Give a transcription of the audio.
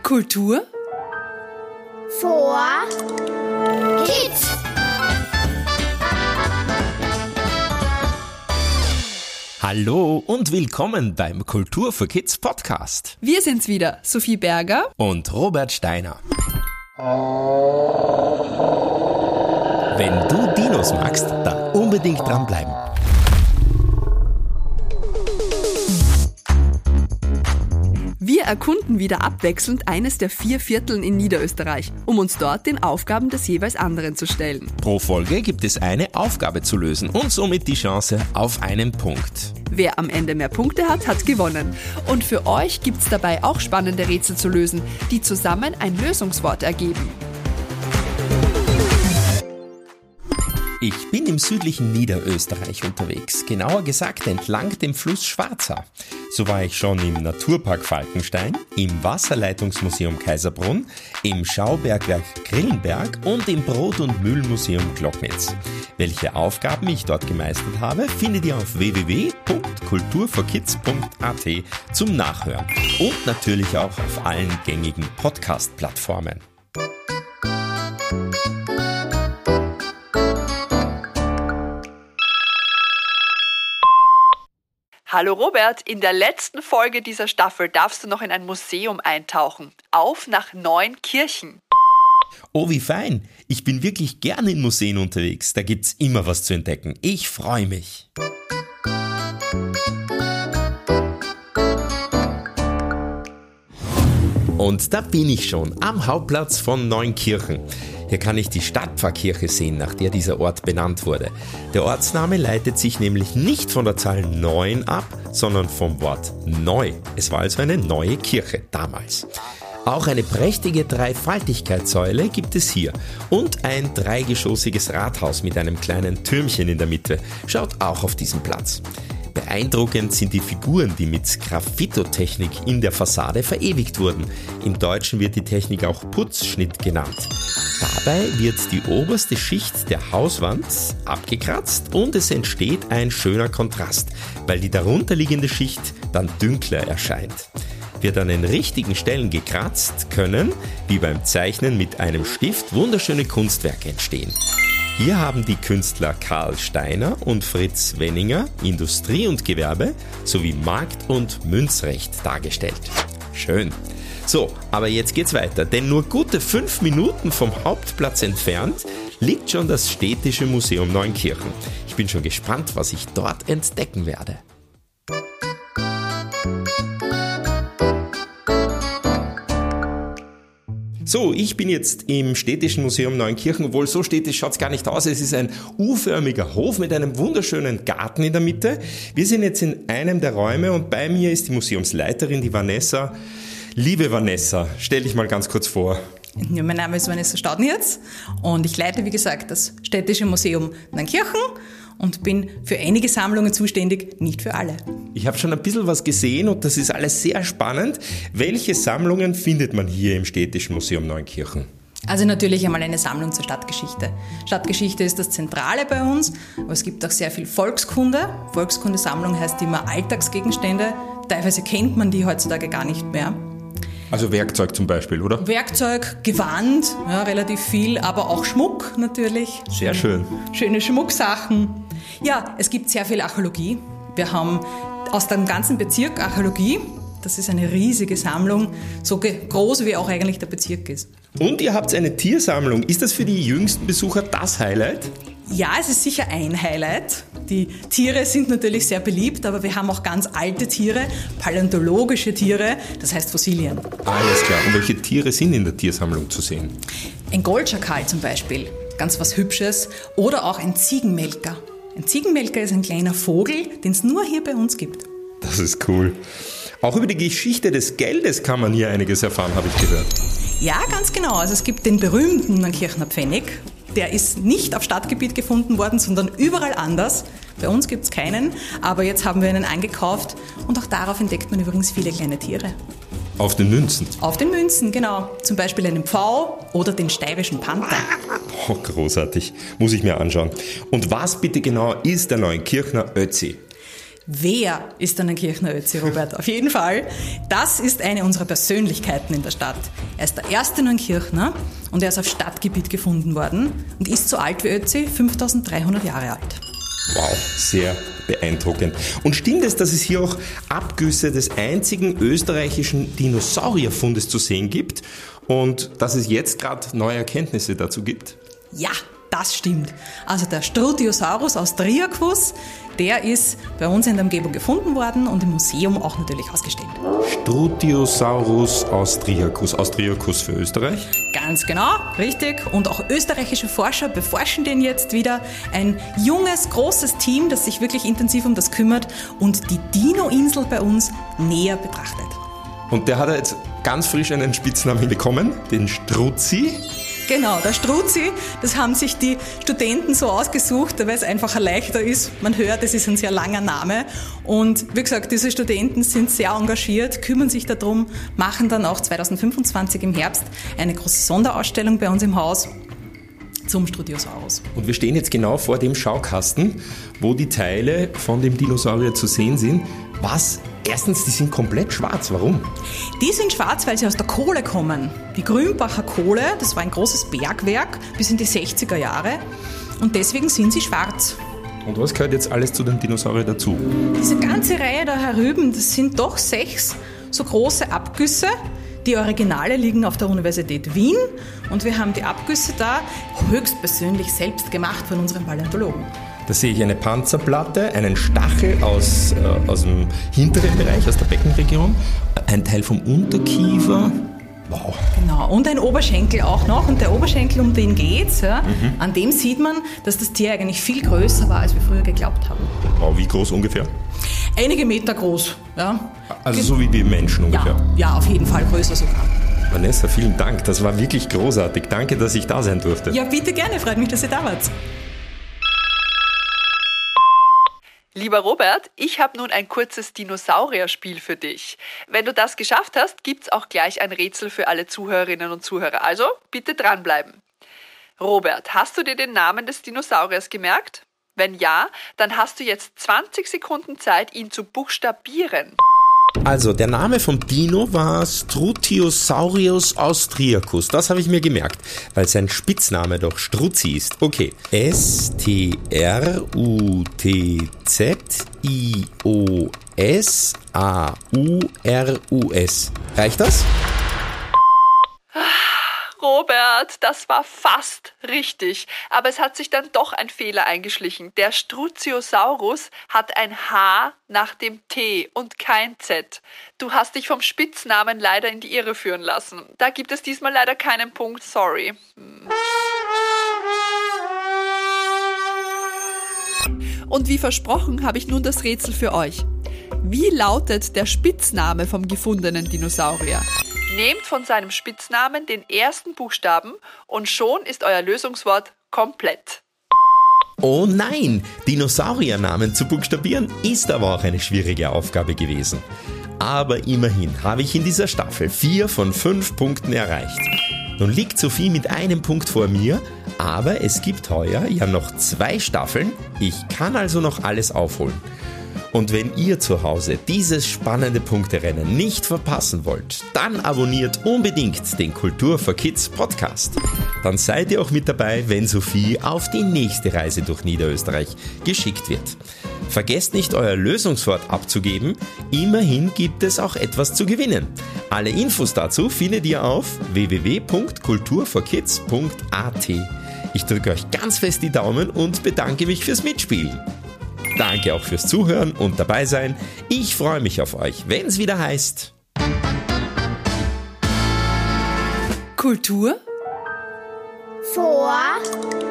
Kultur vor Kids. Hallo und willkommen beim Kultur für Kids Podcast. Wir sind's wieder, Sophie Berger Und Robert Steiner. Wenn du Dinos magst, dann unbedingt dranbleiben. Wir erkunden wieder abwechselnd eines der 4 Vierteln in Niederösterreich, um uns dort den Aufgaben des jeweils anderen zu stellen. Pro Folge gibt es eine Aufgabe zu lösen und somit die Chance auf einen Punkt. Wer am Ende mehr Punkte hat, hat gewonnen. Und für euch gibt's dabei auch spannende Rätsel zu lösen, die zusammen ein Lösungswort ergeben. Ich bin im südlichen Niederösterreich unterwegs, genauer gesagt entlang dem Fluss Schwarza. So war ich schon im Naturpark Falkenstein, im Wasserleitungsmuseum Kaiserbrunn, im Schaubergwerk Grillenberg und im Brot- und Mühlenmuseum Glocknitz. Welche Aufgaben ich dort gemeistert habe, findet ihr auf www.kulturforkids.at zum Nachhören und natürlich auch auf allen gängigen Podcast-Plattformen. Hallo Robert, in der letzten Folge dieser Staffel darfst du noch in ein Museum eintauchen. Auf nach Neunkirchen. Oh, wie fein. Ich bin wirklich gerne in Museen unterwegs. Da gibt's immer was zu entdecken. Ich freue mich. Und da bin ich schon, am Hauptplatz von Neunkirchen. Hier kann ich die Stadtpfarrkirche sehen, nach der dieser Ort benannt wurde. Der Ortsname leitet sich nämlich nicht von der Zahl 9 ab, sondern vom Wort neu. Es war also eine neue Kirche damals. Auch eine prächtige Dreifaltigkeitssäule gibt es hier und ein dreigeschossiges Rathaus mit einem kleinen Türmchen in der Mitte schaut auch auf diesen Platz. Beeindruckend sind die Figuren, die mit Graffitotechnik in der Fassade verewigt wurden. Im Deutschen wird die Technik auch Putzschnitt genannt. Dabei wird die oberste Schicht der Hauswand abgekratzt und es entsteht ein schöner Kontrast, weil die darunterliegende Schicht dann dünkler erscheint. Wird an den richtigen Stellen gekratzt, können, wie beim Zeichnen mit einem Stift, wunderschöne Kunstwerke entstehen. Hier haben die Künstler Karl Steiner und Fritz Wenninger Industrie und Gewerbe sowie Markt- und Münzrecht dargestellt. Schön. So, aber jetzt geht's weiter, denn nur gute 5 Minuten vom Hauptplatz entfernt liegt schon das Städtische Museum Neunkirchen. Ich bin schon gespannt, was ich dort entdecken werde. So, ich bin jetzt im Städtischen Museum Neunkirchen, obwohl so städtisch schaut es gar nicht aus. Es ist ein U-förmiger Hof mit einem wunderschönen Garten in der Mitte. Wir sind jetzt in einem der Räume und bei mir ist die Museumsleiterin, die Vanessa. Liebe Vanessa, stell dich mal ganz kurz vor. Ja, mein Name ist Vanessa Staudnierz und ich leite, wie gesagt, das Städtische Museum Neunkirchen und bin für einige Sammlungen zuständig, nicht für alle. Ich habe schon ein bisschen was gesehen und das ist alles sehr spannend. Welche Sammlungen findet man hier im Städtischen Museum Neunkirchen? Also natürlich einmal eine Sammlung zur Stadtgeschichte. Stadtgeschichte ist das Zentrale bei uns, aber es gibt auch sehr viel Volkskunde. Volkskundesammlung heißt immer Alltagsgegenstände. Teilweise kennt man die heutzutage gar nicht mehr. Also Werkzeug zum Beispiel, oder? Werkzeug, Gewand, ja, relativ viel, aber auch Schmuck natürlich. Sehr schön. Schöne Schmucksachen. Ja, es gibt sehr viel Archäologie. Wir haben aus dem ganzen Bezirk Archäologie. Das ist eine riesige Sammlung, so groß wie auch eigentlich der Bezirk ist. Und ihr habt eine Tiersammlung. Ist das für die jüngsten Besucher das Highlight? Ja, es ist sicher ein Highlight. Die Tiere sind natürlich sehr beliebt, aber wir haben auch ganz alte Tiere, paläontologische Tiere, das heißt Fossilien. Alles klar. Und welche Tiere sind in der Tiersammlung zu sehen? Ein Goldschakal zum Beispiel, ganz was Hübsches. Oder auch ein Ziegenmelker. Ein Ziegenmelker ist ein kleiner Vogel, den es nur hier bei uns gibt. Das ist cool. Auch über die Geschichte des Geldes kann man hier einiges erfahren, habe ich gehört. Ja, ganz genau. Also es gibt den berühmten Neunkirchener Pfennig. Der ist nicht auf Stadtgebiet gefunden worden, sondern überall anders. Bei uns gibt es keinen, aber jetzt haben wir einen eingekauft und auch darauf entdeckt man übrigens viele kleine Tiere. Auf den Münzen? Auf den Münzen, genau. Zum Beispiel einen Pfau oder den steirischen Panther. Oh, großartig. Muss ich mir anschauen. Und was bitte genau ist der Neunkirchener Ötzi? Wer ist ein Kirchner Ötzi, Robert? Auf jeden Fall. Das ist eine unserer Persönlichkeiten in der Stadt. Er ist der erste Neunkirchner und er ist auf Stadtgebiet gefunden worden und ist so alt wie Ötzi, 5300 Jahre alt. Wow, sehr beeindruckend. Und stimmt es, dass es hier auch Abgüsse des einzigen österreichischen Dinosaurierfundes zu sehen gibt und dass es jetzt gerade neue Erkenntnisse dazu gibt? Ja, das stimmt. Also der Strutiosaurus austriacus, der ist bei uns in der Umgebung gefunden worden und im Museum auch natürlich ausgestellt. Strutiosaurus austriacus. Austriacus für Österreich? Ganz genau, richtig. Und auch österreichische Forscher beforschen den jetzt wieder. Ein junges, großes Team, das sich wirklich intensiv um das kümmert und die Dino-Insel bei uns näher betrachtet. Und der hat jetzt ganz frisch einen Spitznamen bekommen, den Strutzi. Genau, der Strutzi, das haben sich die Studenten so ausgesucht, weil es einfach leichter ist. Man hört, es ist ein sehr langer Name. Und wie gesagt, diese Studenten sind sehr engagiert, kümmern sich darum, machen dann auch 2025 im Herbst eine große Sonderausstellung bei uns im Haus zum Strutiosaurus. Und wir stehen jetzt genau vor dem Schaukasten, wo die Teile von dem Dinosaurier zu sehen sind. Erstens, die sind komplett schwarz. Warum? Die sind schwarz, weil sie aus der Kohle kommen. Die Grünbacher Kohle, das war ein großes Bergwerk bis in die 60er Jahre. Und deswegen sind sie schwarz. Und was gehört jetzt alles zu den Dinosauriern dazu? Diese ganze Reihe da herüben, das sind doch 6 so große Abgüsse. Die Originale liegen auf der Universität Wien und wir haben die Abgüsse da höchstpersönlich selbst gemacht von unserem Paläontologen. Da sehe ich eine Panzerplatte, einen Stachel aus dem hinteren Bereich, aus der Beckenregion, ein Teil vom Unterkiefer. Wow. Genau, und ein Oberschenkel auch noch. Und der Oberschenkel, um den geht's, ja, an dem sieht man, dass das Tier eigentlich viel größer war, als wir früher geglaubt haben. Wow, wie groß ungefähr? Einige Meter groß. Ja. Also so wie die Menschen ungefähr? Ja, auf jeden Fall größer sogar. Vanessa, vielen Dank. Das war wirklich großartig. Danke, dass ich da sein durfte. Ja, bitte gerne. Freut mich, dass ihr da wart. Lieber Robert, ich habe nun ein kurzes Dinosaurierspiel für dich. Wenn du das geschafft hast, gibt's auch gleich ein Rätsel für alle Zuhörerinnen und Zuhörer. Also bitte dranbleiben. Robert, hast du dir den Namen des Dinosauriers gemerkt? Wenn ja, dann hast du jetzt 20 Sekunden Zeit, ihn zu buchstabieren. Also, der Name vom Dino war Strutiosaurus austriacus. Das habe ich mir gemerkt, weil sein Spitzname doch Strutzi ist. Okay. Strutiosaurus. Reicht das? Robert, das war fast richtig, aber es hat sich dann doch ein Fehler eingeschlichen. Der Strutiosaurus hat ein H nach dem T und kein Z. Du hast dich vom Spitznamen leider in die Irre führen lassen. Da gibt es diesmal leider keinen Punkt, sorry. Und wie versprochen habe ich nun das Rätsel für euch. Wie lautet der Spitzname vom gefundenen Dinosaurier? Nehmt von seinem Spitznamen den ersten Buchstaben und schon ist euer Lösungswort komplett. Oh nein, Dinosauriernamen zu buchstabieren ist aber auch eine schwierige Aufgabe gewesen. Aber immerhin habe ich in dieser Staffel 4 von 5 Punkten erreicht. Nun liegt Sophie mit einem Punkt vor mir, aber es gibt heuer ja noch 2 Staffeln. Ich kann also noch alles aufholen. Und wenn ihr zu Hause dieses spannende Punkterennen nicht verpassen wollt, dann abonniert unbedingt den Kultur for Kids Podcast. Dann seid ihr auch mit dabei, wenn Sophie auf die nächste Reise durch Niederösterreich geschickt wird. Vergesst nicht, euer Lösungswort abzugeben. Immerhin gibt es auch etwas zu gewinnen. Alle Infos dazu findet ihr auf www.kulturforkids.at. Ich drücke euch ganz fest die Daumen und bedanke mich fürs Mitspielen. Danke auch fürs Zuhören und dabei sein. Ich freue mich auf euch, wenn es wieder heißt Kultur vor